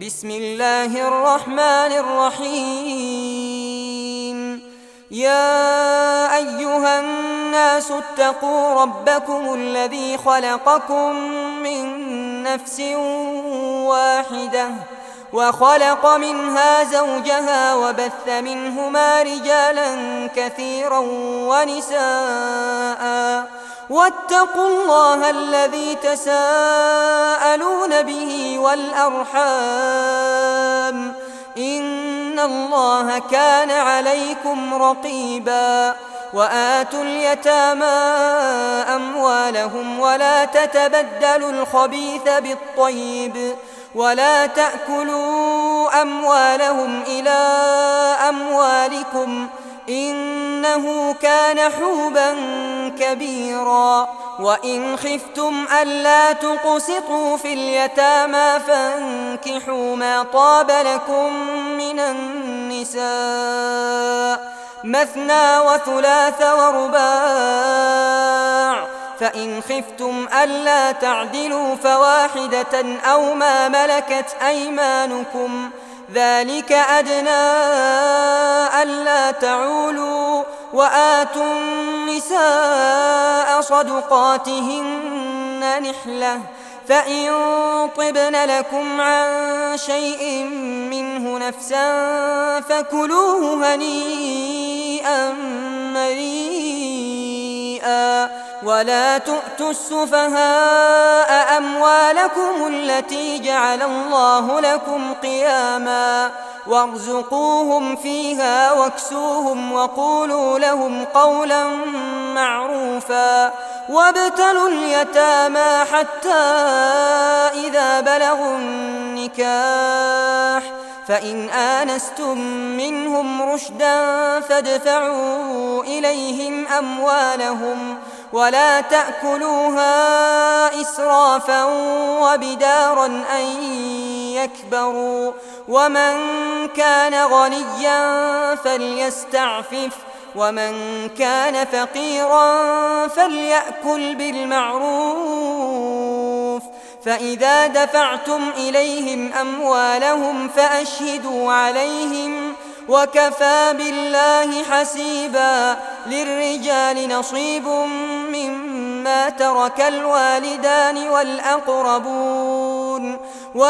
بسم الله الرحمن الرحيم. يا أيها الناس اتقوا ربكم الذي خلقكم من نفس واحدة وخلق منها زوجها وبث منهما رجالا كثيرا ونساء واتقوا الله الذي تساءلون به والأرحام إن الله كان عليكم رقيبا. وآتوا اليتامى أموالهم ولا تتبدلوا الخبيث بالطيب ولا تأكلوا أموالهم إلى أموالكم إنه كان حوبا كبيرا. وإن خفتم ألا تقسطوا في اليتامى فانكحوا ما طاب لكم من النساء مثنى وثلاث ورباع، فإن خفتم ألا تعدلوا فواحدة أو ما ملكت أيمانكم ذلك أدنى ألا تعولوا. وآتوا النساء صدقاتهن نحلة، فإن طبن لكم عن شيء منه نفسا فكلوه هنيئا مريئا. ولا تؤتوا السفهاء أموالكم التي جعل الله لكم قياما وارزقوهم فيها واكسوهم وقولوا لهم قولا معروفا. وابتلوا اليتامى حتى إذا بلغوا النكاح فإن آنستم منهم رشدا فادفعوا إليهم أموالهم ولا تأكلوها إسرافا وبدارا أن يكبروا. ومن كان غنيا فليستعفف ومن كان فقيرا فليأكل بالمعروف. فإذا دفعتم إليهم أموالهم فأشهدوا عليهم وكفى بالله حسيبا. للرجال نصيب مما ترك الوالدان والأقربون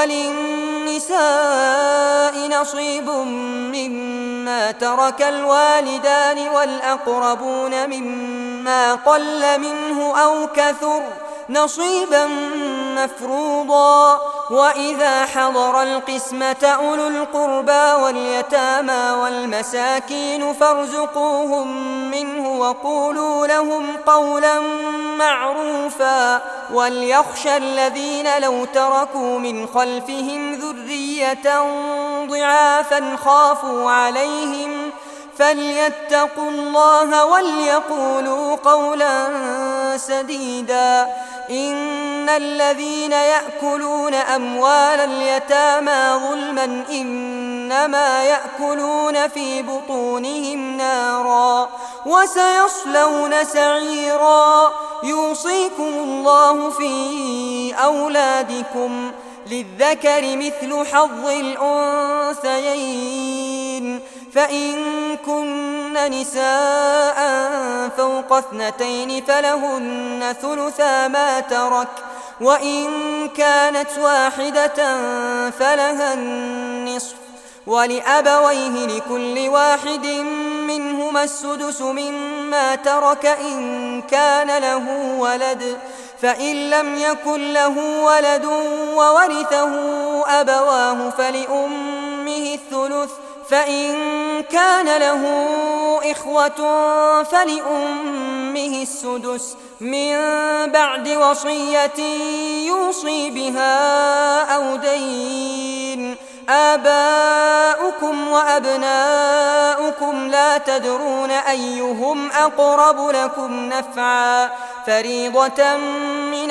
وللنساء نصيب مما ترك الوالدان والأقربون مما قل منه أو كثر نصيبا مفروضا. وإذا حضر القسمة أولو القربى واليتامى والمساكين فارزقوهم منه وقولوا لهم قولا معروفا. وليخشى الذين لو تركوا من خلفهم ذرية ضعافا خافوا عليهم فليتقوا الله وليقولوا قولا سديدا. إن الذين يأكلون أموال اليتامى ظلما إنما يأكلون في بطونهم نارا وسيصلون سعيرا. يوصيكم الله في أولادكم للذكر مثل حظ الأنثيين فإن كن نساء فوق 2 فلهن ثلثا ما ترك وإن كانت واحدة فلها النصف ولأبويه لكل واحد منهما السدس مما ترك إن كان له ولد فإن لم يكن له ولد وورثه أبواه فلأمه الثلث فإن كان له إخوة فلأمه السدس من بعد وصية يوصي بها أو دين. آباؤكم وأبناؤكم لا تدرون أيهم أقرب لكم نفعا فريضة من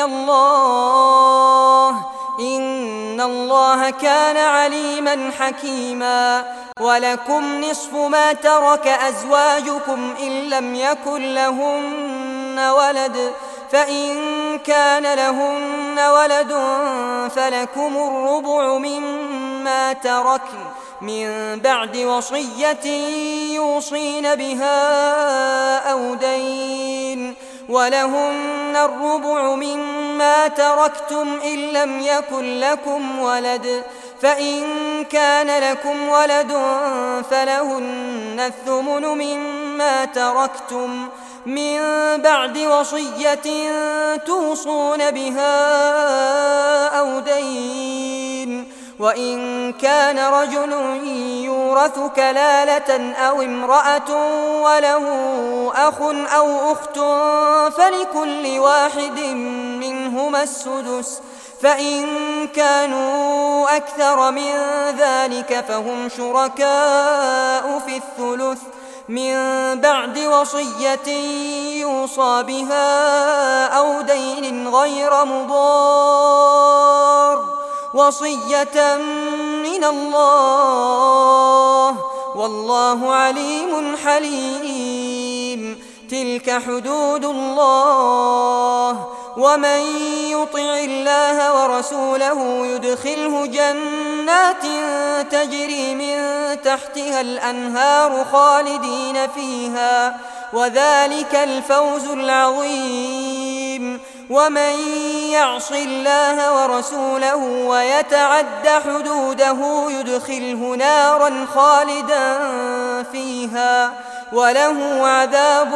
الله إن الله كان عليما حكيما. ولكم نصف ما ترك أزواجكم إن لم يكن لهن ولد فإن كان لهن ولد فلكم الربع مما مما تركن من بعد وصية يوصين بها أو دين ولهن الربع مما تركتم إن لم يكن لكم ولد فإن كان لكم ولد فلهن الثمن مما تركتم من بعد وصية توصون بها أو دين وإن كان رجل يورث كلالة أو امرأة وله أخ أو أخت فلكل واحد منهما السدس فإن كانوا أكثر من ذلك فهم شركاء في الثلث من بعد وصية يوصى بها أو دين غير مضار وصية من الله والله عليم حليم تلك حدود الله ومن يطع الله ورسوله يدخله جنات تجري من تحتها الأنهار خالدين فيها وذلك الفوز العظيم ومن يعص الله ورسوله ويتعد حدوده يدخله نارا خالدا فيها وله عذاب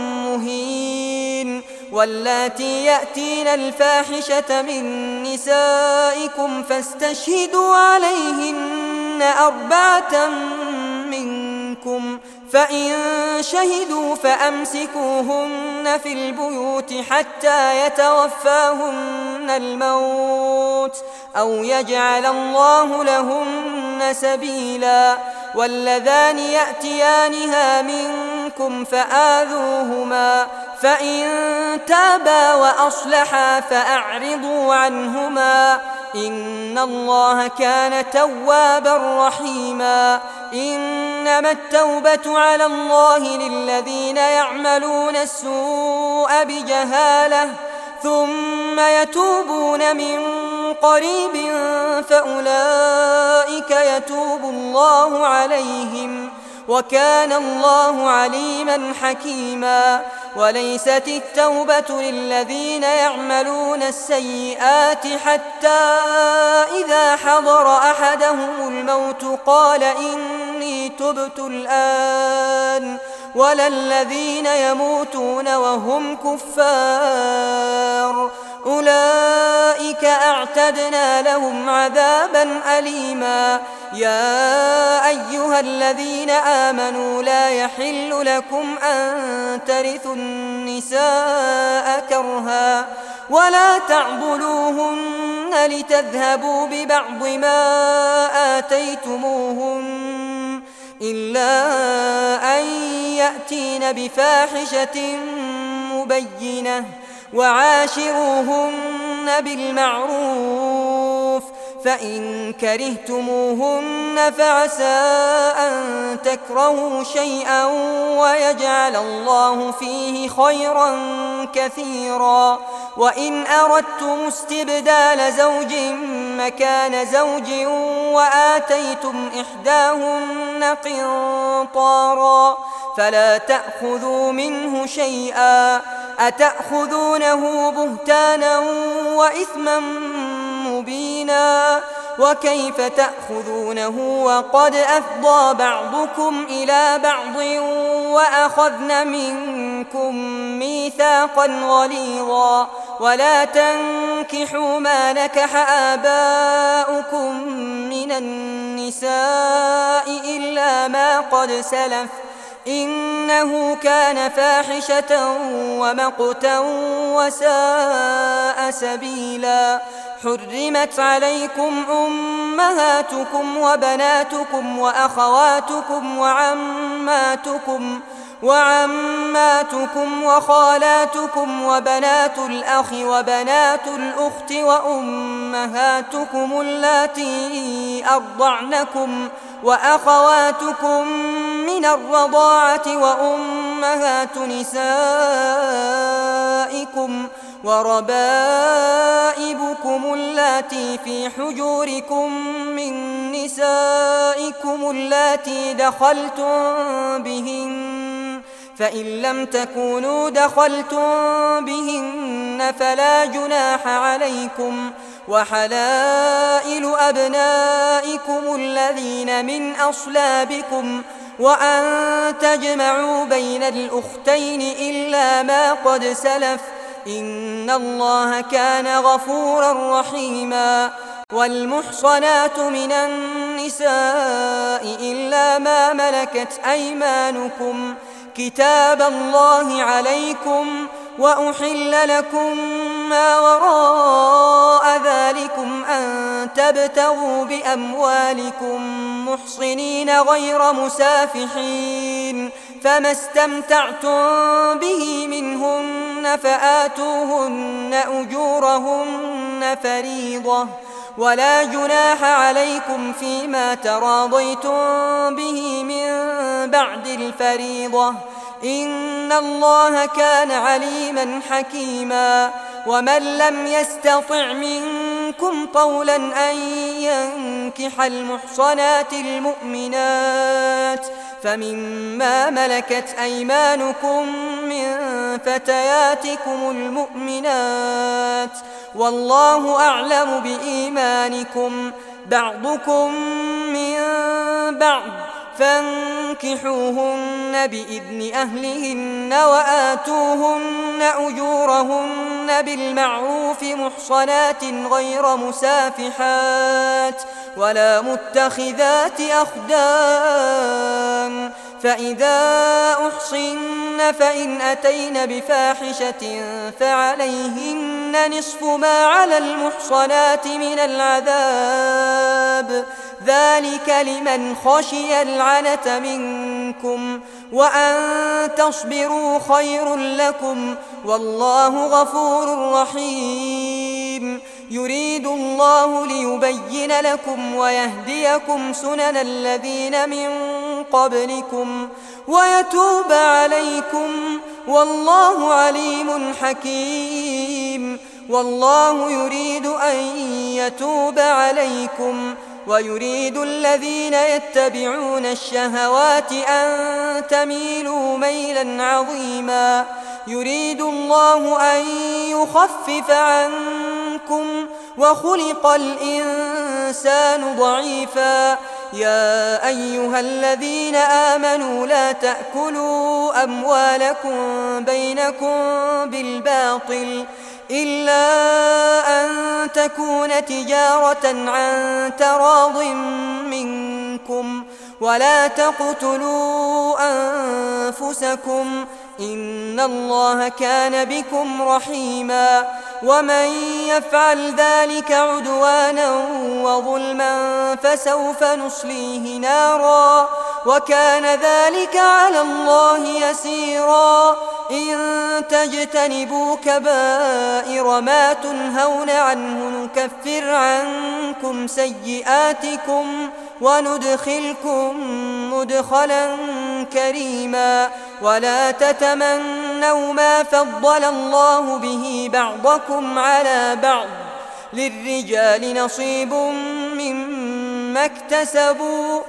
مهين واللاتي يأتين الفاحشة من نسائكم فاستشهدوا عليهن 4 منكم فإن شهدوا فأمسكوهن في البيوت حتى يتوفاهن الموت أو يجعل الله لهن سبيلا واللذان يأتيانها منكم فآذوهما فإن تابا وأصلحا فأعرضوا عنهما إن الله كان توابا رحيما إنما التوبة على الله للذين يعملون السوء بجهالة ثم يتوبون من قريب فأولئك يتوب الله عليهم وكان الله عليما حكيما وليست التوبة للذين يعملون السيئات حتى إذا حضر أحدهم الموت قال إني تبت الآن ولا الذين يموتون وهم كفار أولئك أعتدنا لهم عذابا أليما يا أيها الذين آمنوا لا يحل لكم أن ترثوا النساء كرها ولا تعضلوهن لتذهبوا ببعض ما آتيتموهن إلا أن يأتين بفاحشة مبينة وعاشروهن بالمعروف فإن كرهتموهن فعسى أن تكرهوا شيئا ويجعل الله فيه خيرا كثيرا وإن أردتم استبدال زوج مكان زوج وآتيتم إحداهن قنطارا فلا تأخذوا منه شيئا أتأخذونه بهتانا وإثما مبينا وكيف تأخذونه وقد أفضى بعضكم إلى بعض وأخذن منكم ميثاقا غليظا ولا تنكحوا ما نكح آباؤكم من النساء إلا ما قد سلف إنه كان فاحشة ومقتا وساء سبيلا حرمت عليكم أمهاتكم وبناتكم وأخواتكم وعماتكم وخالاتكم وبنات الأخ وبنات الأخت وأمهاتكم اللاتي أرضعنكم وأخواتكم من الرضاعة وأمهات نسائكم وربائبكم ربائبكم اللاتي في حجوركم من نسائكم اللاتي دخلتم بهن، فإن لم تكونوا دخلتم بهن فلا جناح عليكم، وحلائل أبنائكم الذين من أصلابكم، وأن تجمعوا بين الأختين إلا ما قد سلف، إن الله كان غفورا رحيما. والمحصنات من النساء إلا ما ملكت أيمانكم، كتاب الله عليكم، وأحل لكم ما وراء ذلكم أن تبتغوا بأموالكم محصنين غير مسافحين، فما استمتعتم به منهن فآتوهن أجورهن فريضة، ولا جناح عليكم فيما تراضيتم به من بعد الفريضة، إن الله كان عليما حكيما. ومن لم يستطع منكم طولا أن ينكح المحصنات المؤمنات فمما ملكت أيمانكم من فتياتكم المؤمنات، والله أعلم بإيمانكم، بعضكم من بعض، فانكحوهن بإذن أهلهن وآتوهن أجورهن بالمعروف محصنات غير مسافحات ولا متخذات أخدان، فإذا أحصن فإن أتين بفاحشة فعليهن نصف ما على المحصنات من العذاب، ذلك لمن خشي العنة منكم، وأن تصبروا خير لكم، والله غفور رحيم. يريد الله ليبين لكم ويهديكم سنن الذين من قبلكم ويتوب عليكم، والله عليم حكيم. والله يريد أن يتوب عليكم، ويريد الذين يتبعون الشهوات أن تميلوا ميلا عظيما. يريد الله أن يخفف عنكم، وخلق الإنسان ضعيفا. يا أيها الذين آمنوا لا تأكلوا أموالكم بينكم بالباطل إلا أن تكون تجارة عن تراض منكم، ولا تقتلوا أنفسكم، إن الله كان بكم رحيما. ومن يفعل ذلك عدوانا وظلما فسوف نصليه نارا، وكان ذلك على الله يسيرا. إن تجتنبوا كبائر ما تنهون عنه نكفر عنكم سيئاتكم وندخلكم مدخلا كريما. ولا تتمنوا ما فضل الله به بعضكم على بعض، للرجال نصيب مما اكتسبوا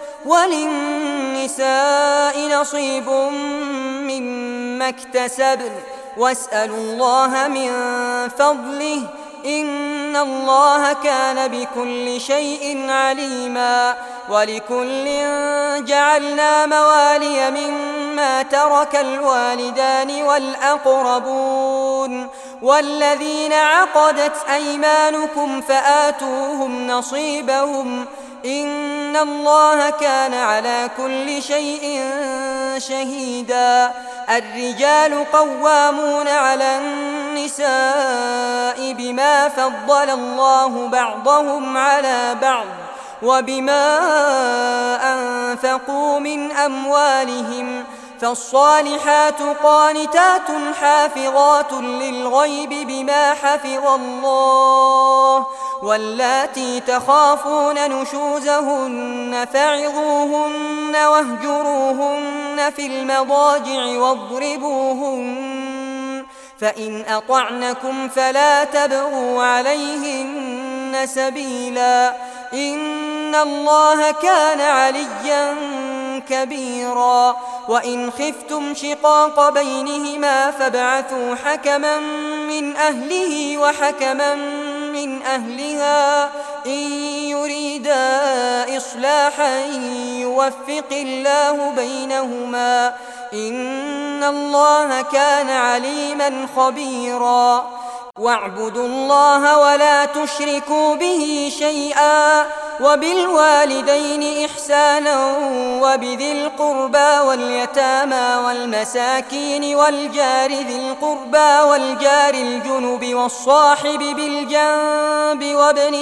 وللنساء نصيب مما اكتسبن، واسألوا الله من فضله، إن الله كان بكل شيء عليما. ولكل جعلنا موالي مما ترك الوالدان والأقربون والذين عقدت أيمانكم فآتوهم نصيبهم، إن الله كان على كل شيء شهيدا. الرجال قوامون على النساء بما فضل الله بعضهم على بعض وبما أنفقوا من أموالهم، فالصالحات قانتات حافظات للغيب بما حفظ الله، واللاتي تخافون نشوزهن فعظوهن واهجروهن في المضاجع واضربوهن، فإن أطعنكم فلا تبغوا عليهن سبيلا إن الله كان عليا كبيرا وإن خفتم شقاق بينهما فابعثوا حكما من أهله وحكما من أهلها إن يريدا إصلاحا يوفق الله بينهما إن الله كان عليما خبيرا واعبدوا الله ولا تشركوا به شيئا وبالوالدين إحسانا وبذي القربى واليتامى والمساكين والجار ذي القربى والجار الجنب والصاحب بالجنب وابن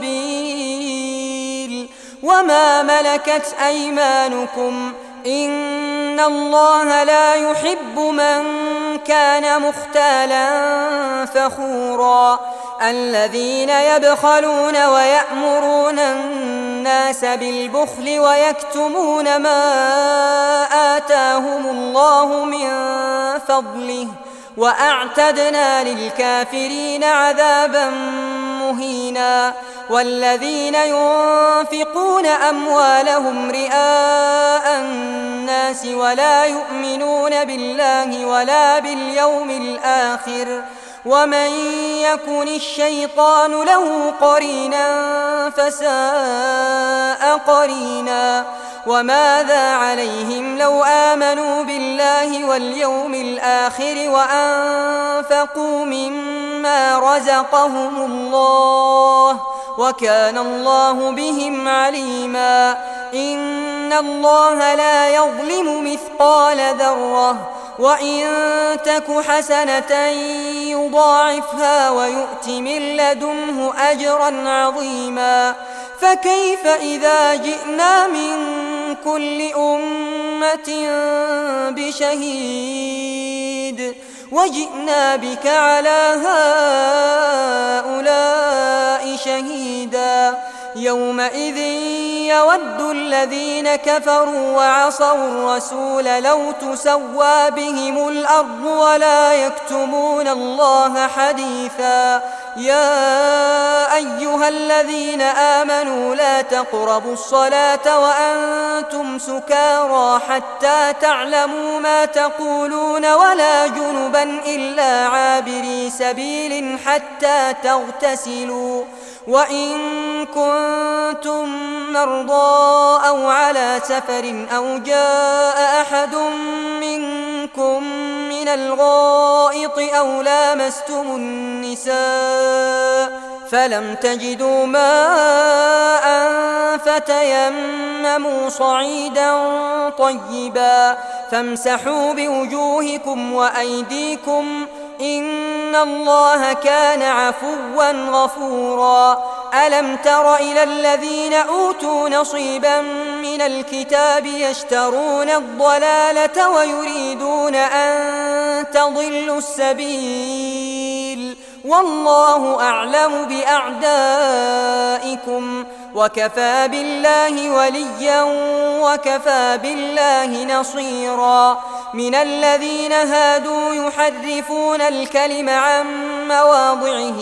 السبيل وما ملكت أيمانكم إن الله لا يحب من كان مختالا فخورا الذين يبخلون ويأمرون الناس بالبخل ويكتمون ما آتاهم الله من فضله وأعتدنا للكافرين عذابا مهينا والذين ينفقون أموالهم رئاء الناس ولا يؤمنون بالله ولا باليوم الآخر ومن يكن الشيطان له قرينا فساء قرينا وماذا عليهم لو آمنوا بالله واليوم الآخر وأنفقوا مما رزقهم الله وكان الله بهم عليما إن الله لا يظلم مثقال ذرة وإن تك حسنة يضاعفها ويؤت من لدنه أجرا عظيما فكيف إذا جئنا من كل أمة بشهيد وجئنا بك على هؤلاء شهيدا يومئذ يود الذين كفروا وعصوا الرسول لو تسوى بهم الأرض ولا يكتمون الله حديثا يا أيها الذين آمنوا لا تقربوا الصلاة وأنتم سكارى حتى تعلموا ما تقولون ولا جنبا إلا عابري سبيل حتى تغتسلوا وإن كنتم مرضى أو على سفر أو جاء أحد منكم من الغائط أو لامستم النساء فلم تجدوا ماء فتيمموا صعيدا طيبا فامسحوا بوجوهكم وأيديكم إن الله كان عفوا غفورا ألم تر إلى الذين أوتوا نصيبا من الكتاب يشترون الضلالة ويريدون أن تضلوا السبيل والله أعلم بأعدائكم وكفى بالله وليا وكفى بالله نصيرا من الذين هادوا يحرفون الكلم عن مواضعه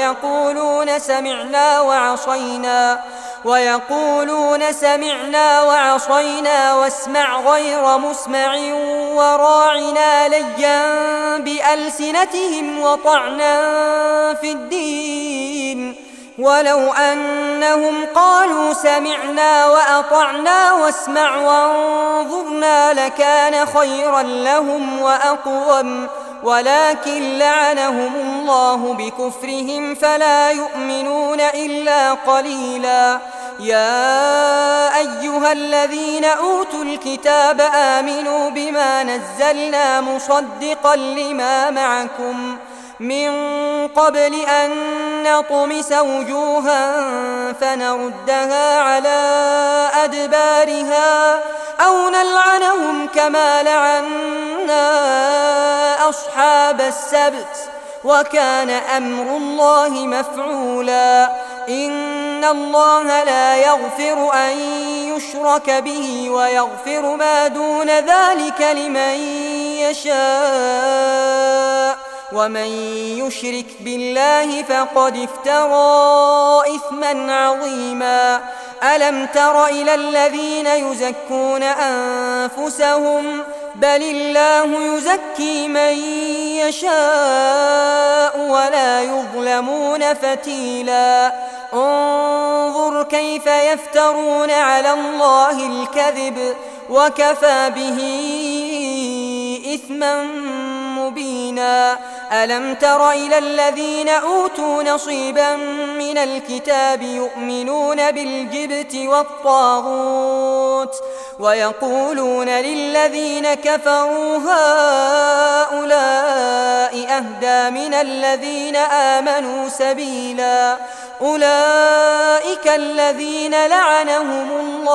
ويقولون سمعنا وعصينا واسمع غير مسمع وراعنا ليا بألسنتهم وطعنا في الدين ولو أنهم قالوا سمعنا وأطعنا واسمع وانظرنا لكان خيرا لهم وأقوم ولكن لعنهم الله بكفرهم فلا يؤمنون إلا قليلا يا أيها الذين أوتوا الكتاب آمنوا بما نزلنا مصدقا لما معكم من قبل أن نطمس وجوها فنردها على أدبارها أو نلعنهم كما لعنا أصحاب السبت وكان أمر الله مفعولا إن الله لا يغفر أن يشرك به ويغفر ما دون ذلك لمن يشاء ومن يشرك بالله فقد افترى إثما عظيما. ألم تر إلى الذين يزكون أنفسهم بل الله يزكي من يشاء ولا يظلمون فتيلا. انظر كيف يفترون على الله الكذب وكفى به إثما مبينا. ألم تر إلى الذين أوتوا نصيبا من الكتاب يؤمنون بالجبت والطاغوت ويقولون للذين كفروا هؤلاء أهدى من الذين آمنوا سبيلا. أولئك الذين لعنهم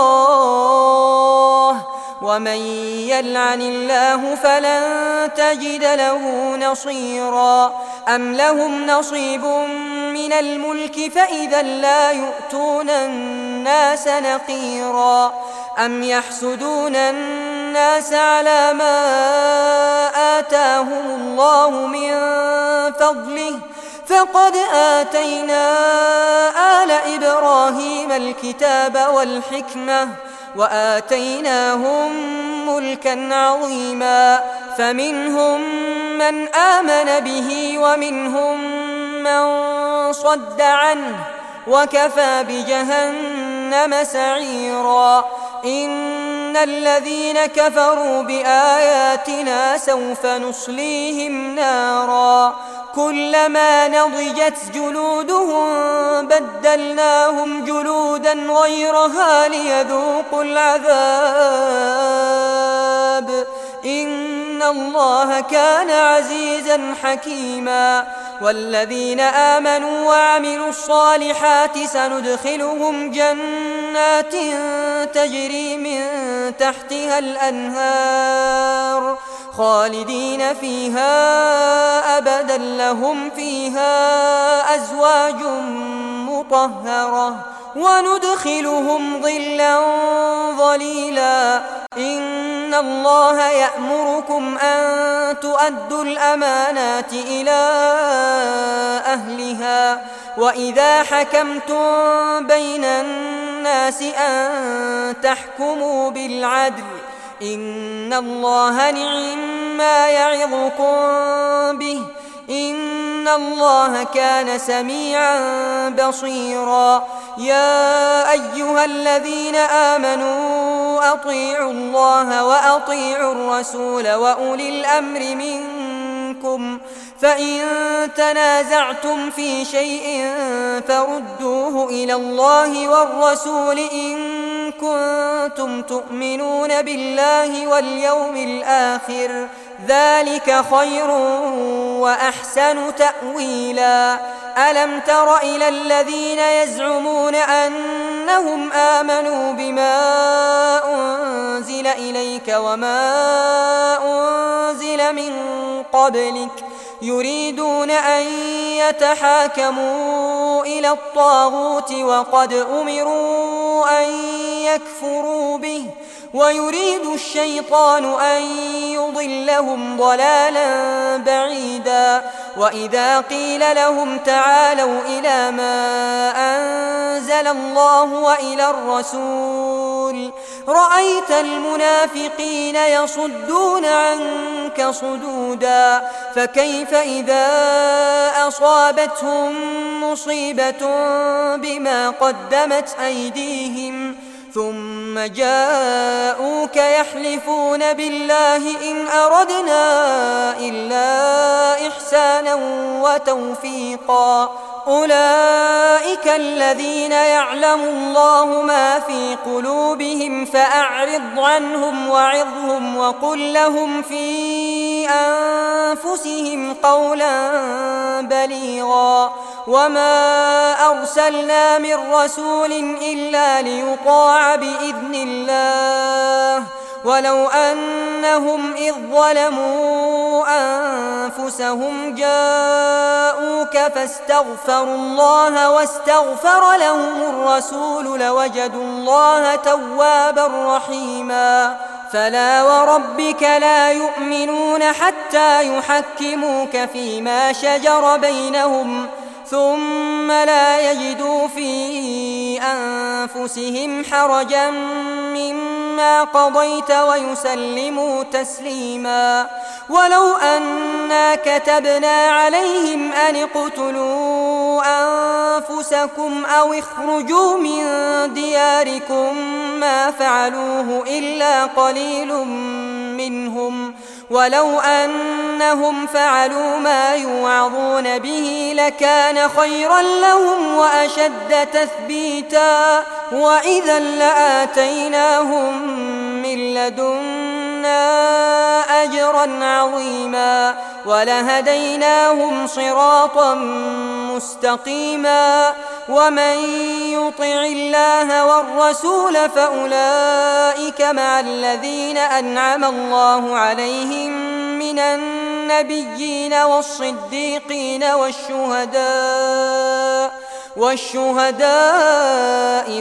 الله ومن يلعن الله فلن تجد له نصيرا. أم لهم نصيب من الملك فإذا لا يؤتون الناس نقيرا. أم يحسدون الناس على ما آتاهم الله من فضله فقد آتينا آل إبراهيم الكتاب والحكمة وآتيناهم ملكا عظيما. فمنهم من آمن به ومنهم من صد عنه وكفى بجهنم سعيرا. إن الذين كفروا بآياتنا سوف نصليهم نارا كلما نضجت جلودهم بدلناهم جلودا غيرها ليذوقوا العذاب إن الله كان عزيزا حكيما. والذين آمنوا وعملوا الصالحات سندخلهم جنات تجري من تحتها الأنهار خالدين فيها أبدا لهم فيها أزواج مطهرة وندخلهم ظلا ظليلا. إن الله يأمركم أن تؤدوا الأمانات إلى أهلها وإذا حكمتم بين الناس أن تحكموا بالعدل إن الله نعم ما يعظكم به إن الله كان سميعا بصيرا. يا أيها الذين آمنوا أطيعوا الله وأطيعوا الرسول وأولي الأمر منكم فإن تنازعتم في شيء فردوه إلى الله والرسول إن كنتم تؤمنون بالله واليوم الآخر ذلك خير وأحسن تأويلا. ألم تر إلى الذين يزعمون أنهم آمنوا بما أنزل إليك وما أنزل من قبلك يريدون أن يتحاكموا إلى الطاغوت وقد أمروا أن يكفروا به ويريد الشيطان أن يضلهم ضلالا بعيدا. وإذا قيل لهم تعالوا إلى ما أنزل الله وإلى الرسول رأيت المنافقين يصدون عنك صدودا. فكيف إذا أصابتهم مصيبة بما قدمت أيديهم ثم جاءوك يحلفون بالله إن أردنا إلا إحسانا وتوفيقا أولئك الذين يعلم الله ما في قلوبهم فأعرض عنهم وعظهم وقل لهم في أنفسهم قولا بليغا. وما أرسلنا من رسول إلا ليطاع بإذن الله ولو أنهم إذ ظلموا أنفسهم جاءوك فاستغفروا الله واستغفر لهم الرسول لوجدوا الله توابا رحيما. فلا وربك لا يؤمنون حتى يحكموك فيما شجر بينهم ثم لا يجدوا في أنفسهم حرجا مما قضيت ويسلموا تسليما. ولو أنا كتبنا عليهم أن اقتلوا أنفسكم أو اخرجوا من دياركم ما فعلوه إلا قليل منهم ولو أنهم فعلوا ما يوعظون به لكان خيرا لهم وأشد تثبيتا وإذا لآتيناهم من لدنا أجرا عظيما ولهديناهم صراطا مستقيما. ومن يطع الله والرسول فأولئك مع الذين أنعم الله عليهم من النبيين والصديقين والشهداء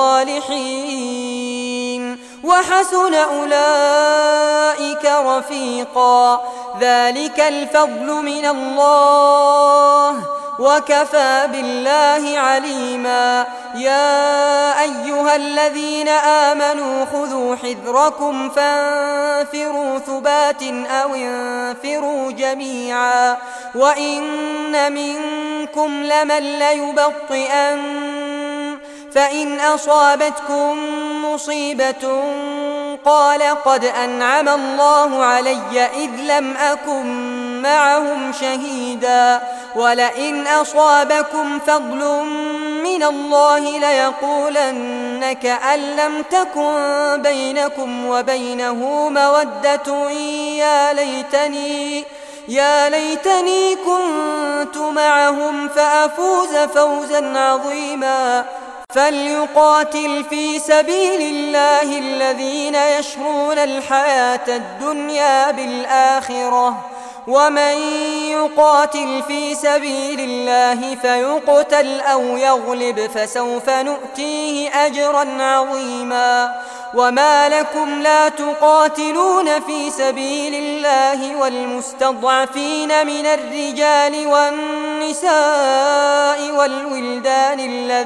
والصالحين وحسن أولئك رفيقا. ذلك الفضل من الله وكفى بالله عليما. يا أيها الذين آمنوا خذوا حذركم فانفروا ثبات أو انفروا جميعا وإن منكم لمن ليبطئن فإن أصابتكم مصيبة قال قد أنعم الله علي إذ لم أكن معهم شهيدا ولئن أصابكم فضل من الله ليقولن كأن لم تكن بينكم وبينه مودة يا ليتني كنت معهم فأفوز فوزا عظيما. فليقاتل في سبيل الله الذين يشرون الحياة الدنيا بالآخرة ومن يقاتل في سبيل الله فيقتل أو يغلب فسوف نؤتيه أجرا عظيما. وما لكم لا تقاتلون في سبيل الله والمستضعفين من الرجال والنساء والولدان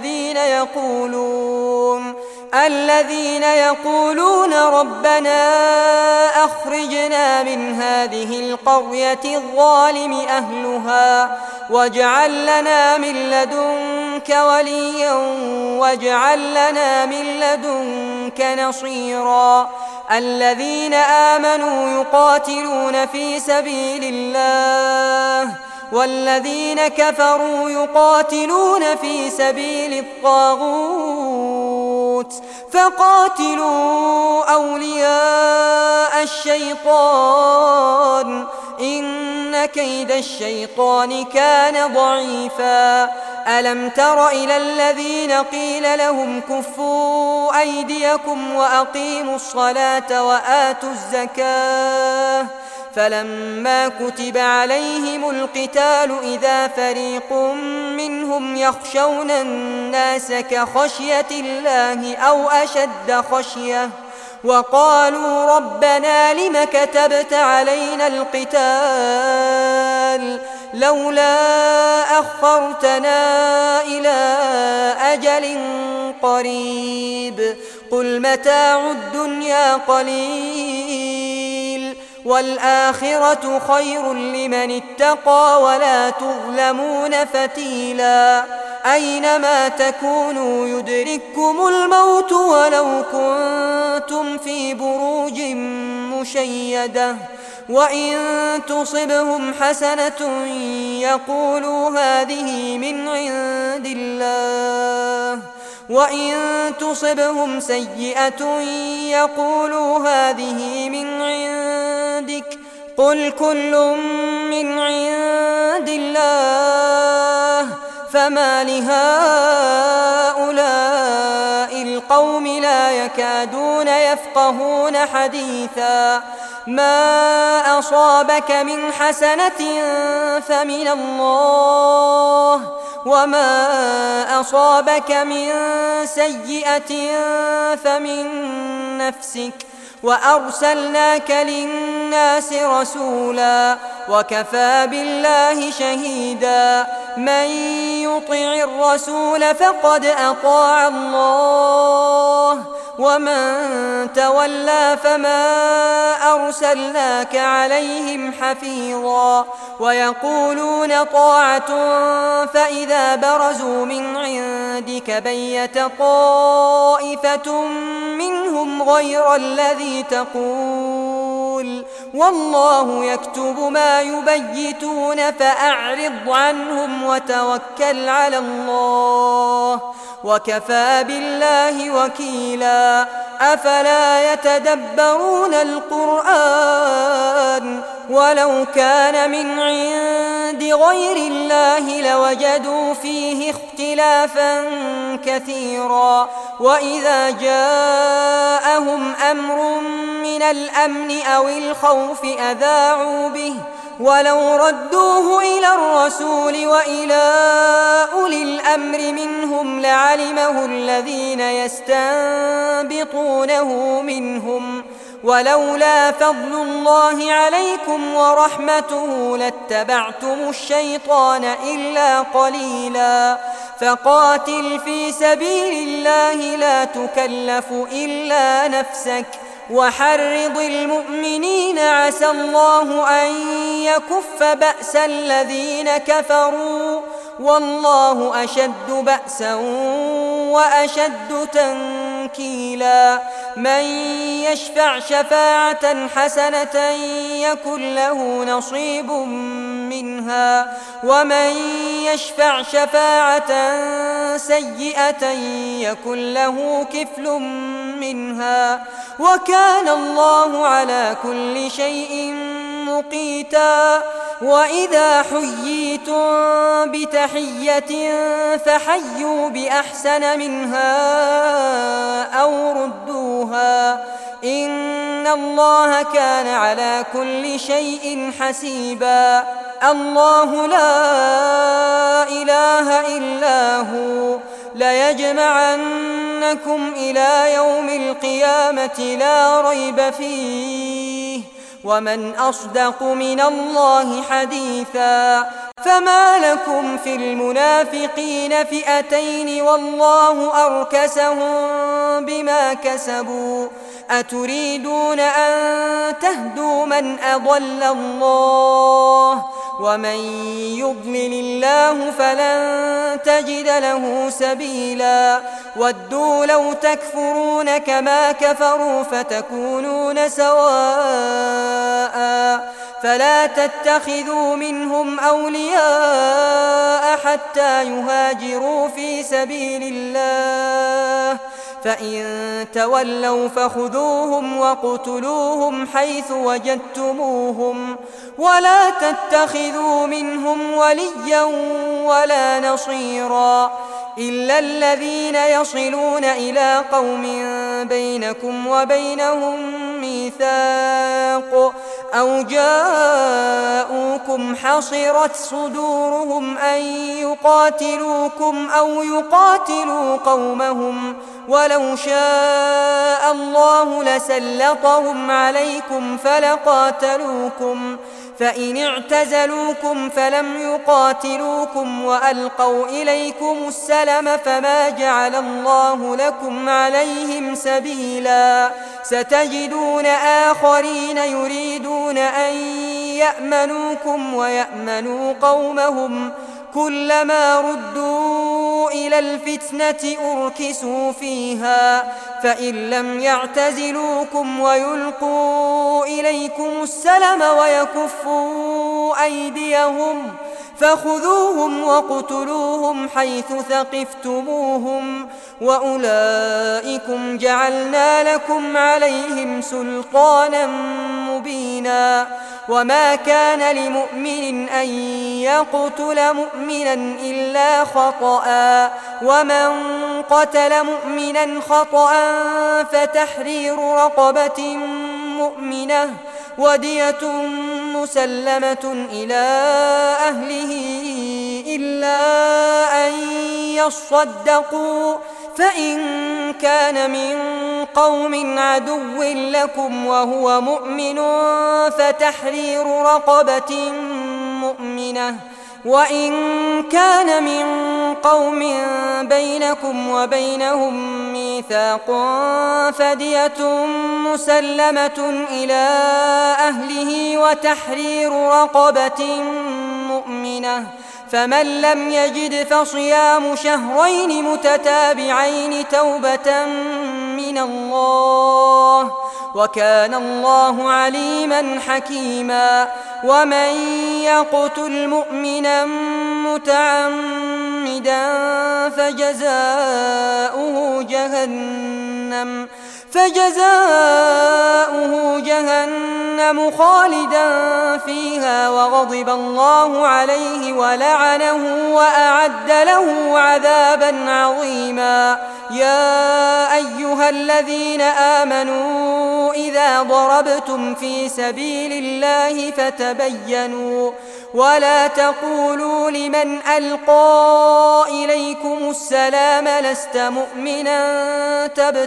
الذين يقولون ربنا أخرجنا من هذه القرية الظالم أهلها واجعل لنا من لدنك وليا واجعل لنا من لدنك نصيرا. الذين آمنوا يقاتلون في سبيل الله والذين كفروا يقاتلون في سبيل الطاغوت فقاتلوا أولياء الشيطان إن كيد الشيطان كان ضعيفا. ألم تر إلى الذين قيل لهم كفوا أيديكم وأقيموا الصلاة وآتوا الزكاة فلما كتب عليهم القتال إذا فريق منهم يخشون الناس كخشية الله أو أشد خشية وقالوا ربنا لم كتبت علينا القتال لولا أخرتنا إلى أجل قريب قل متاع الدنيا قليل والآخرة خير لمن اتقى ولا تظلمون فتيلا. أينما تكونوا يدرككم الموت ولو كنتم في بروج مشيدة وإن تصبهم حسنة يقولوا هذه من عند الله وإن تصبهم سيئة يقولوا هذه من عندك قل كل من عند الله فما لهؤلاء القوم لا يكادون يفقهون حديثا. ما أصابك من حسنة فمن الله وما أصابك من سيئة فمن نفسك وأرسلناك للناس رسولا وكفى بالله شهيدا من يطع الرسول فقد أطاع الله ومن تولى فما أرسلناك عليهم حفيظا ويقولون طاعة فإذا برزوا من عندك بيت طائفة منهم غير الذي تقول والله يكتب ما يبيتون فأعرض عنهم وتوكل على الله وكفى بالله وكيلا أفلا يتدبرون القرآن ولو كان من عند غير الله لوجدوا فيه اختلافا كثيرا وإذا جاءهم أمر من الأمن أو الخوف أذاعوا به ولو ردوه إلى الرسول وإلى أولي الأمر منهم لعلمه الذين يستنبطونه منهم ولولا فضل الله عليكم ورحمته لاتبعتم الشيطان إلا قليلا فقاتل في سبيل الله لا تكلف إلا نفسك وحرض المؤمنين عسى الله أن يكف بأس الذين كفروا والله أشد بأسا وأشد تنكيلا من يشفع شفاعة حسنة يكن له نصيب منها ومن يشفع شفاعة سيئة يكن له كفل منها وكان الله على كل شيء مقيتا وإذا حييتم بتحية فحيوا بأحسن منها أو ردوها إن الله كان على كل شيء حسيبا الله لا إله إلا هو ليجمعنكم إلى يوم القيامة لا ريب فيه ومن أصدق من الله حديثا فما لكم في المنافقين فئتين والله أركسهم بما كسبوا أتريدون أن تهدوا من أضل الله ومن يضلل الله فلن تجد له سبيلا ودوا لو تكفرون كما كفروا فتكونون سواء فلا تتخذوا منهم أولياء حتى يهاجروا في سبيل الله فإن تولوا فخذوهم وقتلوهم حيث وجدتموهم ولا تتخذوا منهم وليا ولا نصيرا إلا الذين يصلون إلى قوم بينكم وبينهم ميثاق أو جاءوكم حصرت صدورهم أن يقاتلوكم أو يقاتلوا قومهم ولو شاء الله لسلطهم عليكم فلقاتلوكم فإن اعتزلوكم فلم يقاتلوكم وألقوا إليكم السلم فما جعل الله لكم عليهم سبيلا ستجدون آخرين يريدون أن يأمنوكم ويأمنوا قومهم كلما ردوا إلى الفتنة أركسوا فيها فإن لم يعتزلوكم ويلقوا إليكم السلم ويكفوا أيديهم فخذوهم وقتلوهم حيث ثقفتموهم وأولئكم جعلنا لكم عليهم سلطانا مبينا وما كان لمؤمن أن يقتل مؤمنا إلا خطأ ومن قتل مؤمنا خطأ فتحرير رقبة مؤمنة ودية مسلمة إلى أهله إلا أن يصدقوا فإن كان من قوم عدو لكم وهو مؤمن فتحرير رقبة مؤمنة، وإن كان من قوم بينكم وبينهم ميثاق فدية مسلمة إلى أهله وتحرير رقبة مؤمنة، فمن لم يجد فصيام شهرين متتابعين توبة من الله، وكان الله عليما حكيما. ومن يقتل مؤمنا متعمدا فجزاؤه جهنم خالدا فيها وغضب الله عليه ولعنه وأعد له عذابا عظيما. يا أيها الذين آمنوا إذا ضربتم في سبيل الله فتبينوا ولا تقولوا لمن ألقى إليكم السلام لست مؤمنا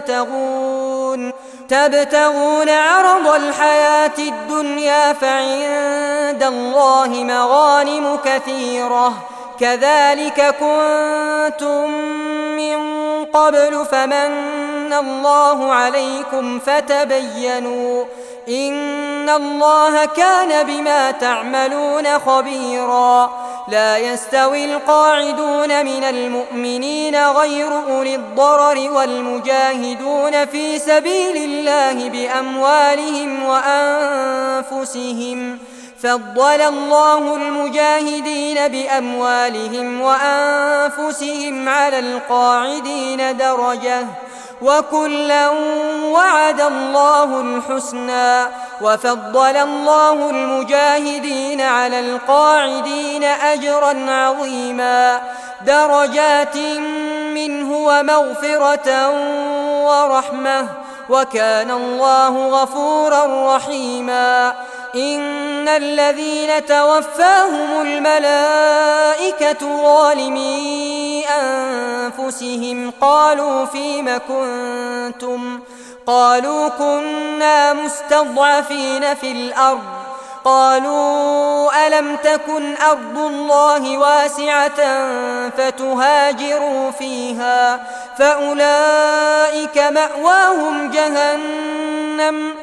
تبتغون عرض الحياة الدنيا فعند الله مغانم كثيرة كذلك كنتم من قبل فمن الله عليكم فتبينوا إن الله كان بما تعملون خبيرا. لا يستوي القاعدون من المؤمنين غير أولي الضرر والمجاهدون في سبيل الله بأموالهم وأنفسهم، فضل الله المجاهدين بأموالهم وأنفسهم على القاعدين درجة، وكلا وعد الله الحسنى، وفضل الله المجاهدين على القاعدين أجرا عظيما، درجات منه ومغفرة ورحمة، وكان الله غفورا رحيما. إن الذين توفاهم الملائكة ظالمي أنفسهم قالوا فيم كنتم؟ قالوا كنا مستضعفين في الأرض. قالوا ألم تكن أرض الله واسعة فتهاجروا فيها فأولئك مأواهم جهنم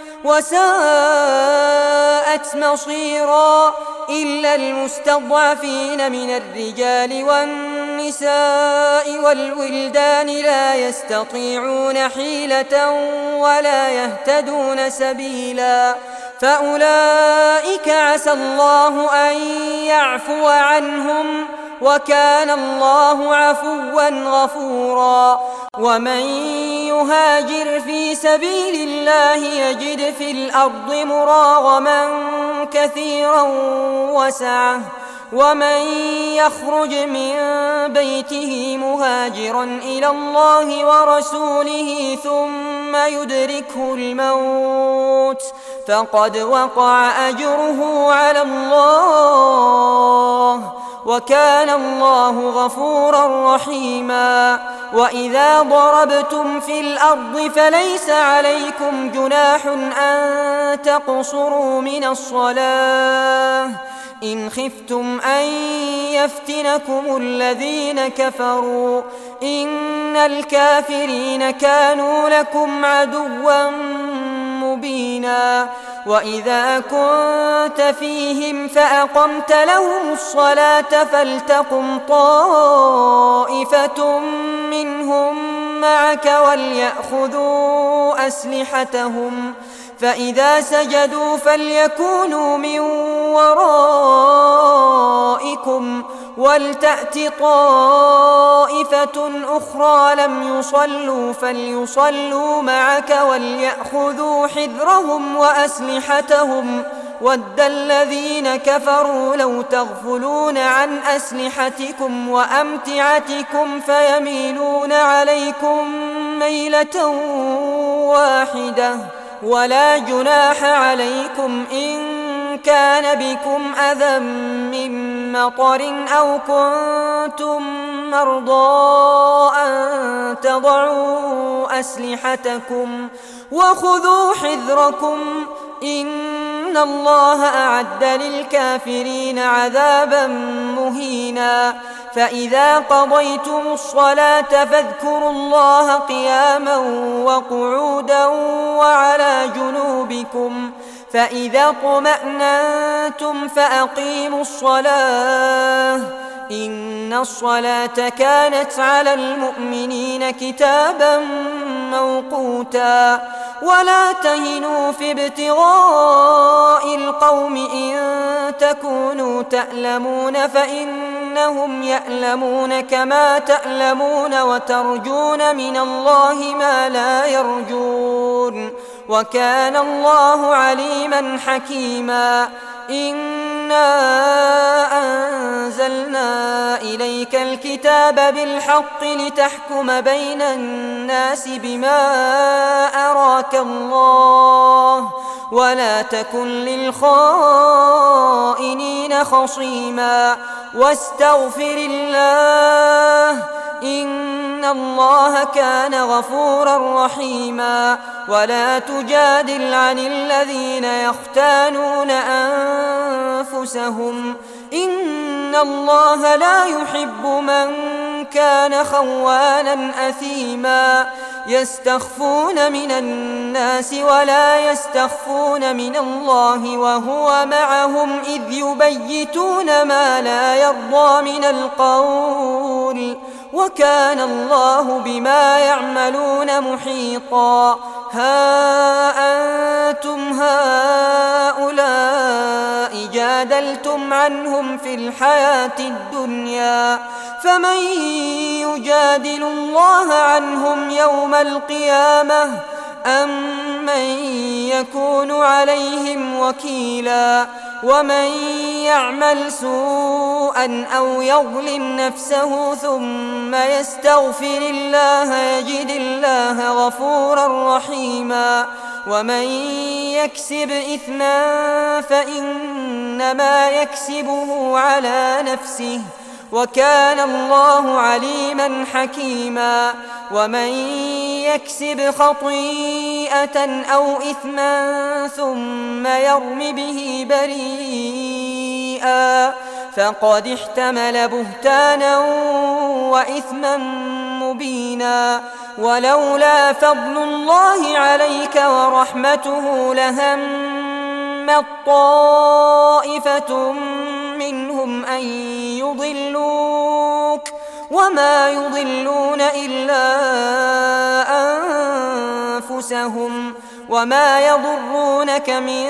وساءت مصيرا. إلا المستضعفين من الرجال والنساء والولدان لا يستطيعون حيلة ولا يهتدون سبيلا، فأولئك عسى الله أن يعفو عنهم، وكان الله عفوا غفورا. ومن يهاجر في سبيل الله يجد في الأرض مراغما كثيرا وسعة، ومن يخرج من بيته مهاجرا إلى الله ورسوله ثم يدركه الموت فقد وقع أجره على الله، وكان الله غفورا رحيما. وإذا ضربتم في الأرض فليس عليكم جناح أن تقصروا من الصلاة إن خفتم أن يفتنكم الذين كفروا إن الكافرين كانوا لكم عدوا مبينا. وإذا كنت فيهم فأقمت لهم الصلاة فلتقم طائفة منهم معك وليأخذوا أسلحتهم، فإذا سجدوا فليكونوا من ورائكم ولتأت طائفة أخرى لم يصلوا فليصلوا معك وليأخذوا حذرهم وأسلحتهم. ود الذين كفروا لو تغفلون عن أسلحتكم وأمتعتكم فيميلون عليكم ميلة واحدة، ولا جناح عليكم إن كان بكم أذى من مطر أو كنتم مرضى أن تضعوا أسلحتكم وخذوا حذركم إن الله أعد للكافرين عذابا مهينا فإذا قضيتم الصلاة فاذكروا الله قياما وقعودا وعلى جنوبكم فإذا اطمأننتم فأقيموا الصلاة إن الصلاة كانت على المؤمنين كتابا موقوتا ولا تهنوا في ابتغاء القوم إن تكونوا تألمون فإنهم يألمون كما تألمون وترجون من الله ما لا يرجون وكان الله عليما حكيما إنا أنزلنا إليك الكتاب بالحق لتحكم بين الناس بما أراك الله ولا تكن للخائنين خصيما واستغفر الله إن الله كان غفورا رحيما ولا تجادل عن الذين يختانون أنفسهم إن الله لا يحب من كان خوانا أثيما يستخفون من الناس ولا يستخفون من الله وهو معهم إذ يبيتون ما لا يرضى من القول وكان الله بما يعملون محيطا ها أنتم هؤلاء جادلتم عنهم في الحياة الدنيا فمن يجادل الله عنهم يوم القيامة أم من يكون عليهم وكيلا ومن يعمل سوءا أو يظلم نفسه ثم يستغفر الله يجد الله غفورا رحيما ومن يكسب إثما فإنما يكسبه على نفسه وكان الله عليما حكيما ومن يكسب خطيئة أو إثما ثم يرم به بريئا فقد احتمل بهتانا وإثما مبينا ولولا فضل الله عليك ورحمته لهمت طائفة منهم أن يضلوك وما يضلون إلا أنفسهم وما يضرونك من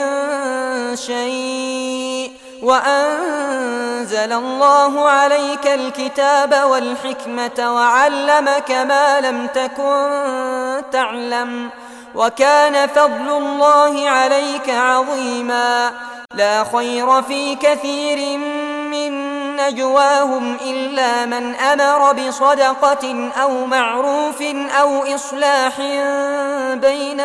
شيء وأنزل الله عليك الكتاب والحكمة وعلمك ما لم تكن تعلم وكان فضل الله عليك عظيما لا خير في كثير من نجواهم إلا من أمر بصدقة أو معروف أو إصلاح بين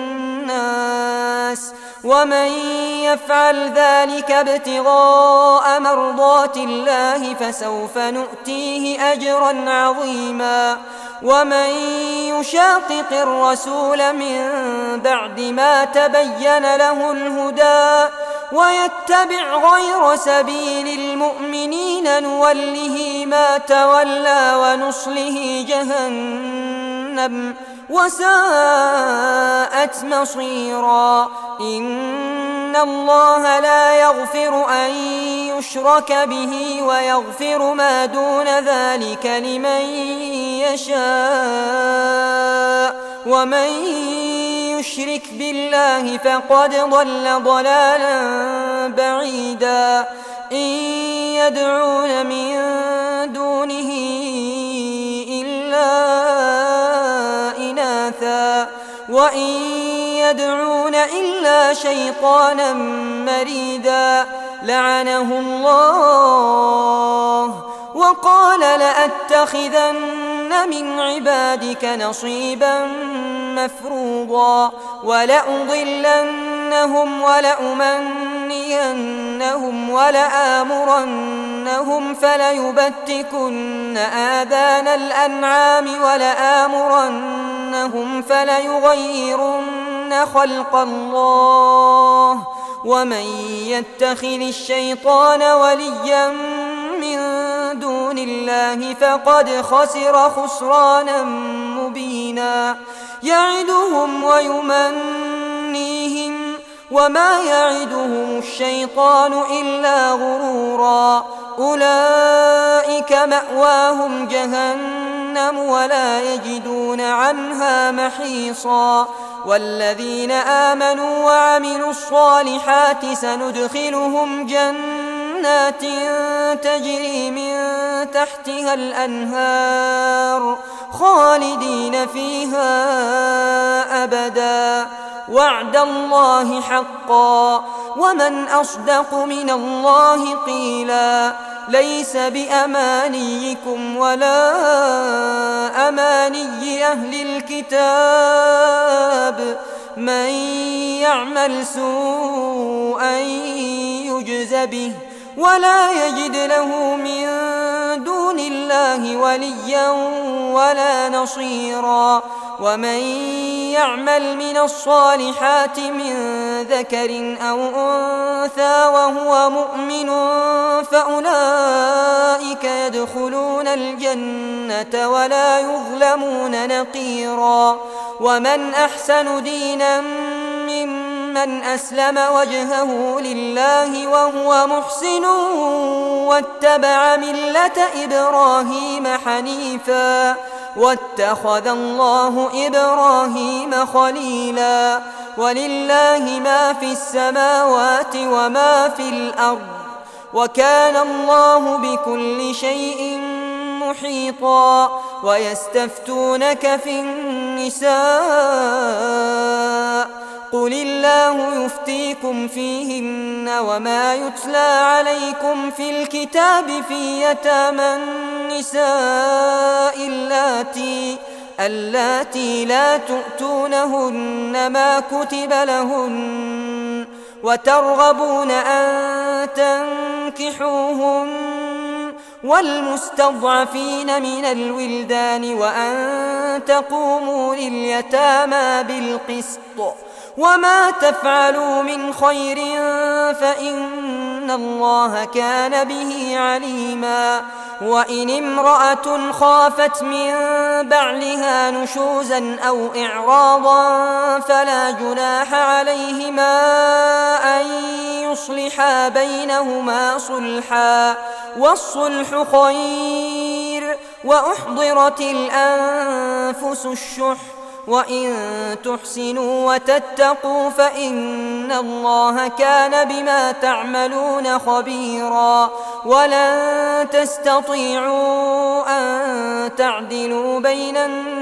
الناس ومن يفعل ذلك ابتغاء مرضات الله فسوف نؤتيه أجرا عظيما ومن يشاقق الرسول من بعد ما تبين له الهدى ويتبع غير سبيل المؤمنين نوله ما تولى ونصله جهنم وساءت مصيرا إن الله لا يغفر أن يشرك به ويغفر ما دون ذلك لمن يشاء ومن يشرك بالله فقد ضل ضلالا بعيدا إن يدعون من دونه إلا إناثا وإن يدعون إلا شيطانا مريدا لعنه الله وقال لأتخذن من عبادك نصيبا مفروضا ولأضلنهم ولأمنينهم ولآمرنهم لَآمُرَنَّهُمْ فَلَيُبَتِّكُنَّ آذَانَ الْأَنْعَامِ وَلَآمُرَنَّهُمْ فَلَيُغَيِّرُنَّ خَلْقَ اللَّهِ وَمَن يَتَّخِذِ الشَّيْطَانَ وَلِيًّا مِّن دُونِ اللَّهِ فَقَدْ خَسِرَ خُسْرَانًا مُّبِينًا يَعِدُهُمْ وَيُمَنِّيهِمْ وَمَا يَعِدُهُمُ الشَّيْطَانُ إِلَّا غُرُورًا أُولَئِكَ مَأْوَاهُمْ جَهَنَّمُ وَلَا يَجِدُونَ عَنْهَا مَحِيصًا وَالَّذِينَ آمَنُوا وَعَمِلُوا الصَّالِحَاتِ سَنُدْخِلُهُمْ جَنَّاتٍ تَجْرِي مِن تَحْتِهَا الْأَنْهَارُ خَالِدِينَ فِيهَا أَبَدًا وَعْدَ اللَّهِ حَقًّا وَمَنْ أَصْدَقُ مِنَ اللَّهِ قِيلًا لَيْسَ بِأَمَانِيِّكُمْ وَلَا أَمَانِيِّ أَهْلِ الْكِتَابِ مَن يَعْمَلْ سُوءًا يُجْزَ بِهِ ولا يجد له من دون الله وليا ولا نصيرا ومن يعمل من الصالحات من ذكر أو أنثى وهو مؤمن فأولئك يدخلون الجنة ولا يظلمون نقيرا ومن أحسن دينا ممن أسلم وجهه لله وهو محسن واتبع ملة إبراهيم حنيفا واتخذ الله إبراهيم خليلا ولله ما في السماوات وما في الأرض وكان الله بكل شيء محيطا ويستفتونك في النساء قل الله يفتيكم فيهن وما يتلى عليكم في الكتاب في يتامى النساء اللاتي لا تؤتونهن ما كتب لهن وترغبون أن تنكحوهن والمستضعفين من الولدان وأن تقوموا لليتامى بالقسط وما تفعلوا من خير فإن الله كان به عليما وإن امرأة خافت من بعلها نشوزا أو إعراضا فلا جناح عليهما أن يصلحا بينهما صلحا والصلح خير وأحضرت الأنفس الشح وإن تحسنوا وتتقوا فإن الله كان بما تعملون خبيرا ولن تستطيعوا أن تعدلوا بين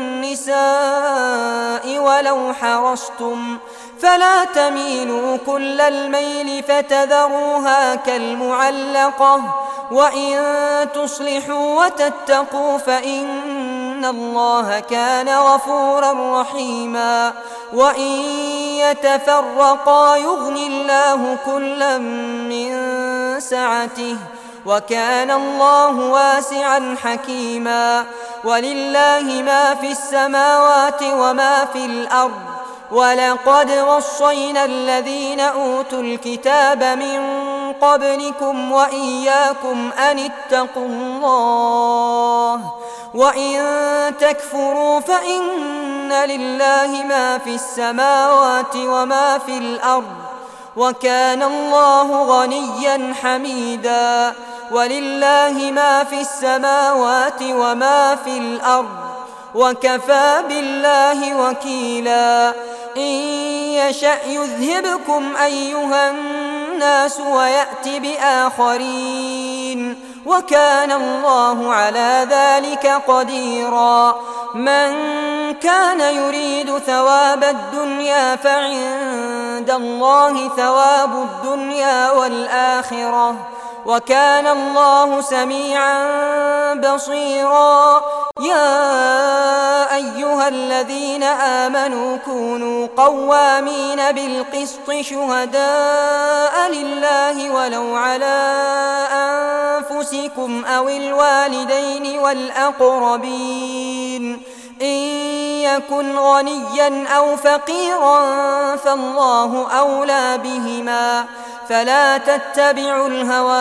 النساء ولو حرصتم فلا تميلوا كل الميل فتذروها كالمعلقة وإن تصلحوا وتتقوا فإن الله كان غفورا رحيما وإن يتفرقا يغن الله كلا من سعته وكان الله واسعا حكيما ولله ما في السماوات وما في الأرض ولقد وصينا الذين أوتوا الكتاب من قبلكم وإياكم أن اتقوا الله وإن تكفروا فإن لله ما في السماوات وما في الأرض وكان الله غنيا حميدا ولله ما في السماوات وما في الأرض وكفى بالله وكيلا إن يشأ يذهبكم أيها الناس ويأت بآخرين وكان الله على ذلك قديرا من كان يريد ثواب الدنيا فعند الله ثواب الدنيا والآخرة وكان الله سميعا بصيرا. يا أيها الذين آمنوا كونوا قوامين بالقسط شهداء لله ولو على أنفسكم أو الوالدين والأقربين إن يكن غنيا أو فقيرا فالله أولى بهما فلا تتبعوا الهوى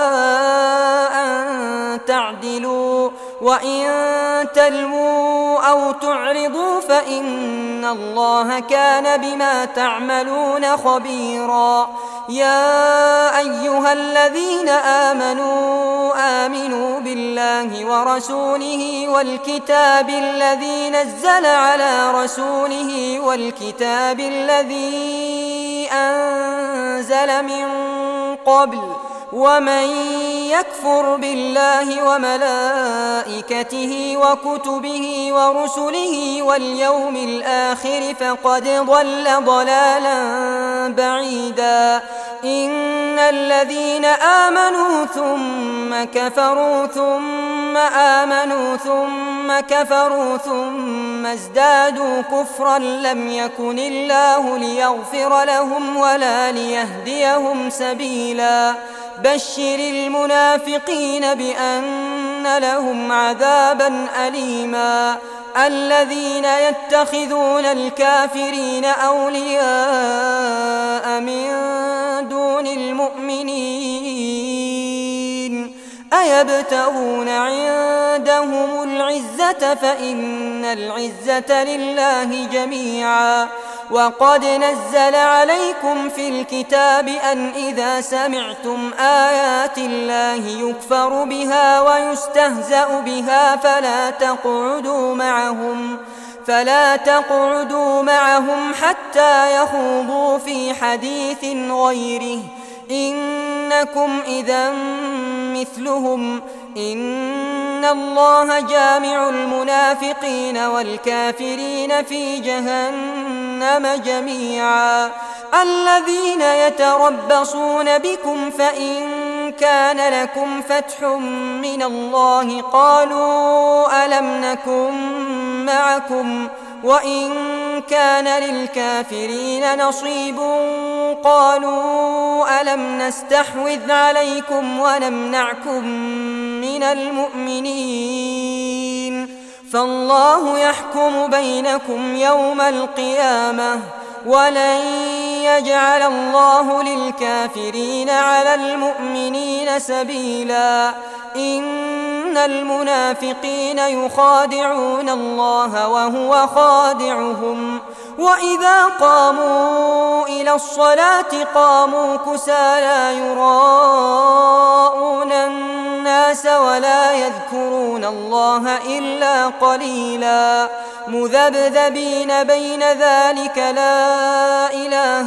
أن تعدلوا وإن تلووا أو تعرضوا فإن الله كان بما تعملون خبيرا. يا أيها الذين آمنوا بالله ورسوله والكتاب الذي نزل على رسوله والكتاب الذي أنزل من قبل ومن يكفر بالله وملائكته وكتبه ورسله واليوم الآخر فقد ضل ضلالا بعيدا. إن الذين آمنوا ثم كفروا ثم آمنوا ثم كفروا ثم ازدادوا كفرا لم يكن الله ليغفر لهم ولا ليهديهم سبيلا. بشر المنافقين بأن لهم عذابا أليما. الذين يتخذون الكافرين أولياء من دون المؤمنين أيبتغون عندهم العزة فإن العزة لله جميعا. وقد نزل عليكم في الكتاب أن إذا سمعتم آيات الله يكفر بها ويستهزأ بها فلا تقعدوا معهم حتى يخوضوا في حديث غيره إنكم إذا مثلهم إن الله جامع المنافقين والكافرين في جهنم جميعا. الذين يتربصون بكم فإن كان لكم فتح من الله قالوا ألم نكن معكم وإن كان للكافرين نصيب قالوا ألم نستحوذ عليكم ونمنعكم من المؤمنين فالله يحكم بينكم يوم القيامة ولن يجعل الله للكافرين على المؤمنين سبيلا. إن المنافقين يخادعون الله وهو خادعهم وإذا قاموا إلى الصلاة قاموا كسالى يراءون الناس ولا يذكرون الله إلا قليلا مذبذبين بين ذلك لا إله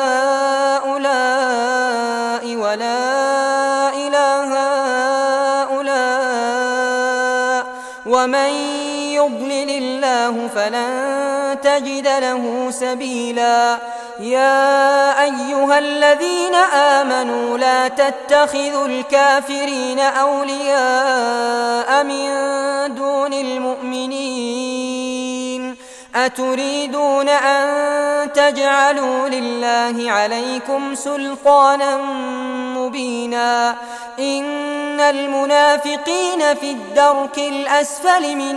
هؤلاء ولا إله هؤلاء ومن يضلل الله فلن تجد له سبيلا. يا أيها الذين آمنوا لا تتخذوا الكافرين أولياء من دون المؤمنين أتريدون أن تجعلوا لله عليكم سلطانا مبينا. إن المنافقين في الدرك الأسفل من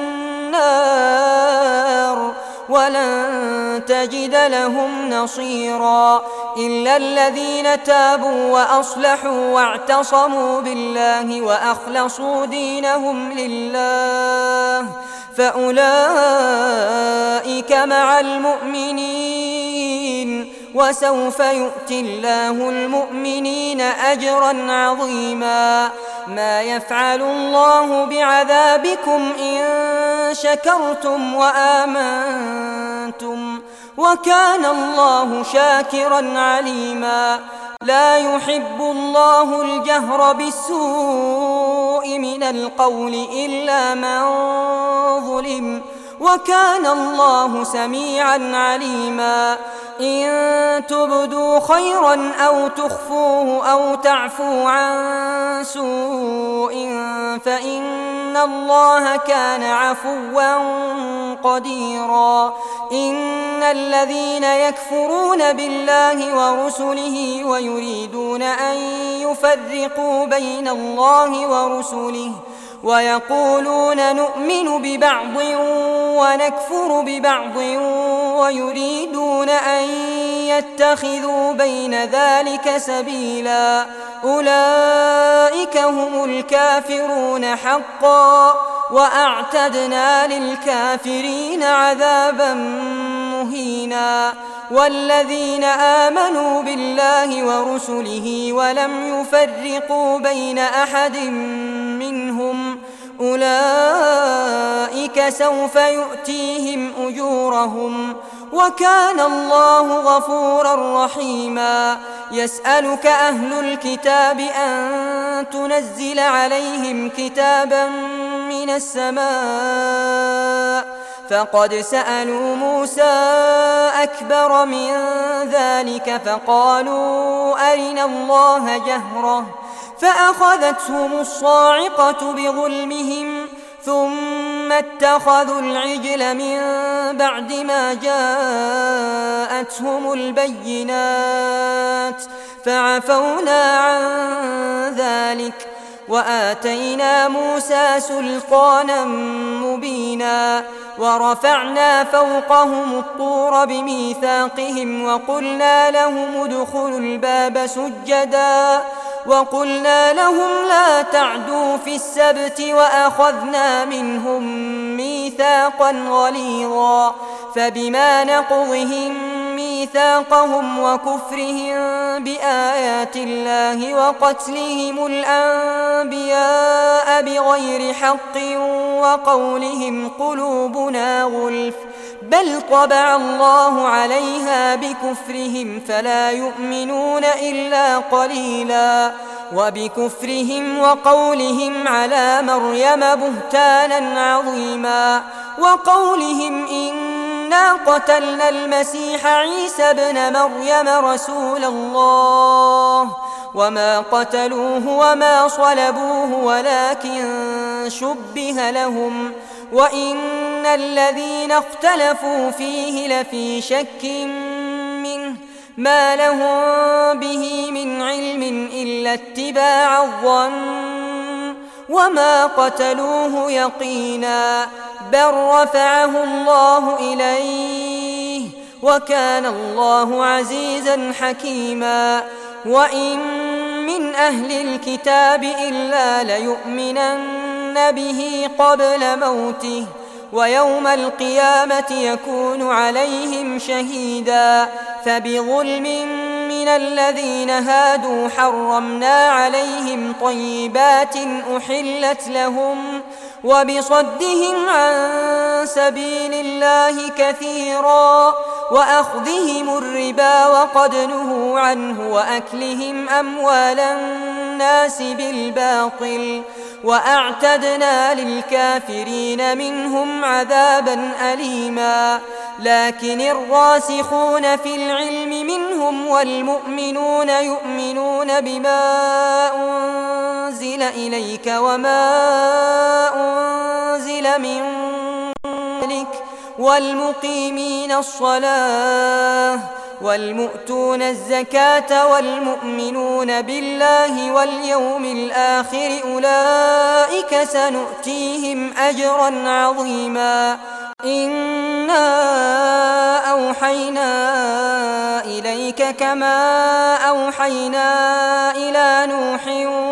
النار ولن تجد لهم نصيرا إلا الذين تابوا وأصلحوا واعتصموا بالله وأخلصوا دينهم لله فأولئك مع المؤمنين وسوف يؤتي الله المؤمنين أجرا عظيما. ما يفعل الله بعذابكم إن شكرتم وآمنتم وكان الله شاكرا عليما. لا يحب الله الجهر بالسوء من القول إلا من ظلم وكان الله سميعا عليما. إن تبدوا خيرا أو تخفوه أو تعفو عن سوء فإن الله كان عفوا قديرا. إن الذين يكفرون بالله ورسله ويريدون أن يفرقوا بين الله ورسله ويقولون نؤمن ببعض ونكفر ببعض ويريدون أن يتخذوا بين ذلك سبيلا أولئك هم الكافرون حقا وأعتدنا للكافرين عذابا مهينا. والذين آمنوا بالله ورسله ولم يفرقوا بين أحد منهم أولئك سوف يؤتيهم أجورهم وكان الله غفورا رحيما. يسألك أهل الكتاب أن تنزل عليهم كتابا من السماء فقد سألوا موسى أكبر من ذلك فقالوا أرنا الله جهرة فأخذتهم الصاعقة بظلمهم ثم اتخذوا العجل من بعد ما جاءتهم البينات فعفونا عن ذلك وآتينا موسى سلطانا مبينا. ورفعنا فوقهم الطور بميثاقهم وقلنا لهم ادخلوا الباب سجدا وقلنا لهم لا تعدوا في السبت وأخذنا منهم ميثاقا غليظا. فبما نقضهم ميثاقهم وكفرهم بآيات الله وقتلهم الأنبياء بغير حق وقولهم قلوبنا غلف بل طبع الله عليها بكفرهم فلا يؤمنون إلا قليلا. وبكفرهم وقولهم على مريم بهتانا عظيما وقولهم إنا قتلنا المسيح عيسى ابن مريم رسول الله وما قتلوه وما صلبوه ولكن شبه لهم وإن الذين اختلفوا فيه لفي شك منه ما لهم به من علم إلا اتباع الظن وما قتلوه يقينا بل رفعه الله إليه وكان الله عزيزا حكيما. وإن من أهل الكتاب إلا ليؤمنن به قبل موته ويوم القيامة يكون عليهم شهيدا. فبظلم من الذين هادوا حرمنا عليهم طيبات أحلت لهم وبصدهم عن سبيل الله كثيرا وأخذهم الربا وقد نهوا عنه وأكلهم أموال الناس بالباطل وأعتدنا للكافرين منهم عذابا أليما. لكن الراسخون في العلم منهم والمؤمنون يؤمنون بما أنزل إليك وما أنزل من قبلك والمقيمين الصلاة والمؤتون الزكاة والمؤمنون بالله واليوم الآخر أولئك سنؤتيهم أجرا عظيما. إنا أوحينا إليك كما أوحينا إلى نوح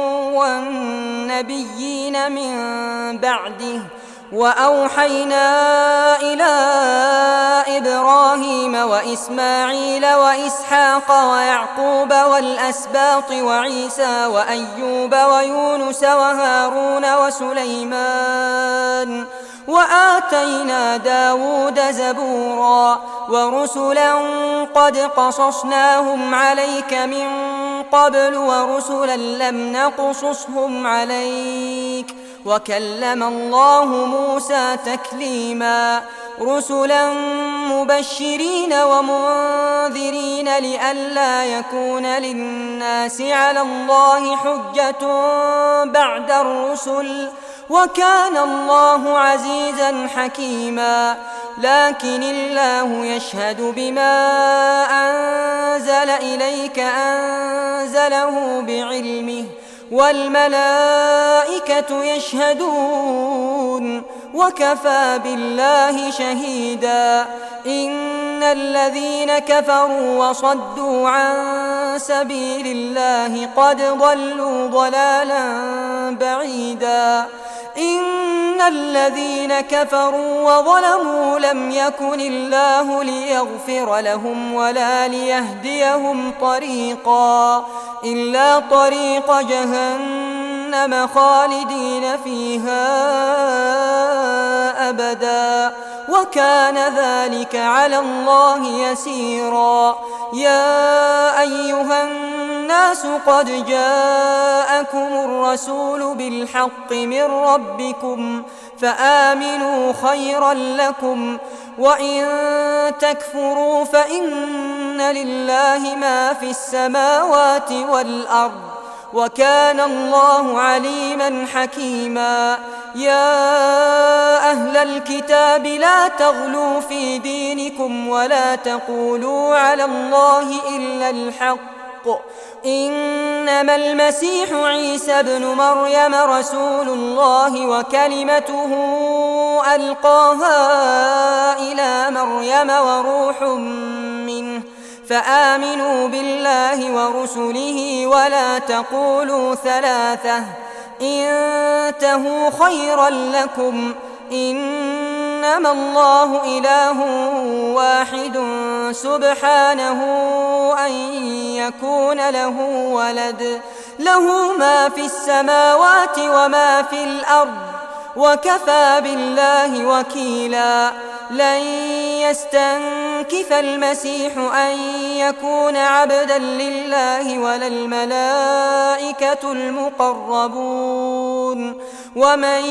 والنبيين من بعده وأوحينا إلى إبراهيم وإسماعيل وإسحاق ويعقوب والأسباط وعيسى وأيوب ويونس وهارون وسليمان وآتينا داود زبورا ورسلا قد قصصناهم عليك من قبل ورسلا لم نقصصهم عليك وكلم الله موسى تكليما. رسلا مبشرين ومنذرين لئلا يكون للناس على الله حجة بعد الرسل، وكان الله عزيزا حكيما. لكن الله يشهد بما أنزل إليك أنزله بعلمه، والملائكة يشهدون، وكفى بالله شهيدا. إن الذين كفروا وصدوا عن سبيل الله قد ضلوا ضلالا بعيدا. إن الذين كفروا وظلموا لم يكن الله ليغفر لهم ولا ليهديهم طريقا إلا طريق جهنم خالدين فيها أبدا، وكان ذلك على الله يسيرا. يا أيها الناس قد جاءكم الرسول بالحق من ربكم فآمنوا خيرا لكم، وإن تكفروا فإن لله ما في السماوات والأرض، وكان الله عليما حكيما. يا أهل الكتاب لا تغلوا في دينكم ولا تقولوا على الله إلا الحق، إنما المسيح عيسى ابن مريم رسول الله وكلمته ألقاها إلى مريم وروح منه، فآمنوا بالله ورسله ولا تقولوا ثلاثة، انتهوا خيرا لكم، إنما الله إله واحد سبحانه أن يكون له ولد، له ما في السماوات وما في الأرض، وكفى بالله وكيلا. لن يستنكف المسيح أن يكون عبدا لله ولا الملائكة المقربون، ومن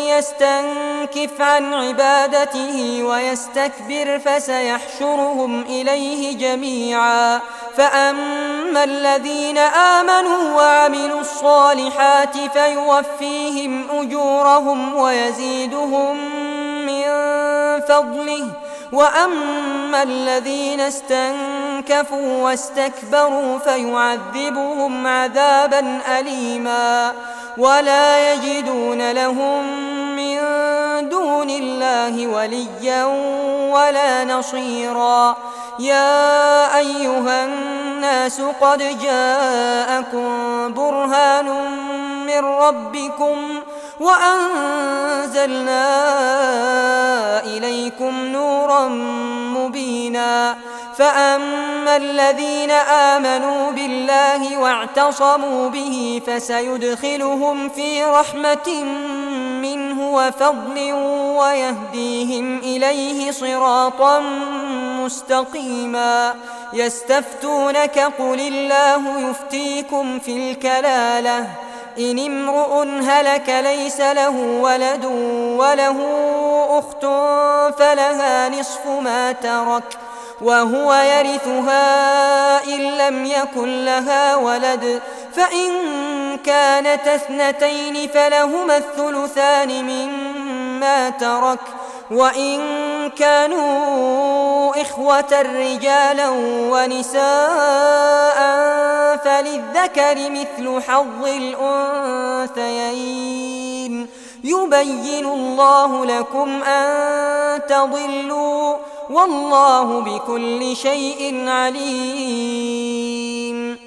يستنكف عن عبادته ويستكبر فسيحشرهم إليه جميعا. فأما الذين آمنوا وعملوا الصالحات فيوفيهم أجورهم ويزيدهم من فضله، وأما الذين استنكفوا واستكبروا فيعذبهم عذابا أليما، ولا يجدون لهم من دون الله وليا ولا نصيرا. يا أيها الناس قد جاءكم برهان من ربكم وأنزلنا إليكم نورا مبينا. فأما الذين آمنوا بالله واعتصموا به فسيدخلهم في رحمة منه وفضل ويهديهم إليه صراطا مستقيما. يستفتونك قل الله يفتيكم في الكلالة، إن امرؤ هلك ليس له ولد وله أخت فلها نصف ما ترك وهو يرثها إن لم يكن لها ولد، فإن كانت اثنتين فلهما الثلثان مما ترك، وإن كانوا إخوة رجالا ونساء فللذكر مثل حظ الأنثيين. يبين الله لكم أن تضلوا، والله بكل شيء عليم.